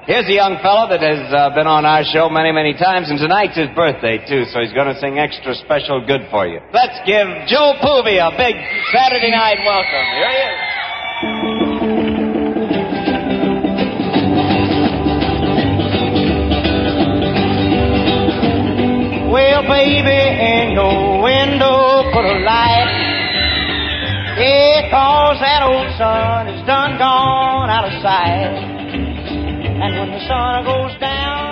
Here's a young fellow that has been on our show many, many times, and tonight's his birthday, too, so he's going to sing extra special good for you. Let's give Joe Poovey a big Saturday night welcome. Here he is. Well, baby, in your window put a light. Yeah, 'cause that old sun is done gone out of sight. And when the sun goes down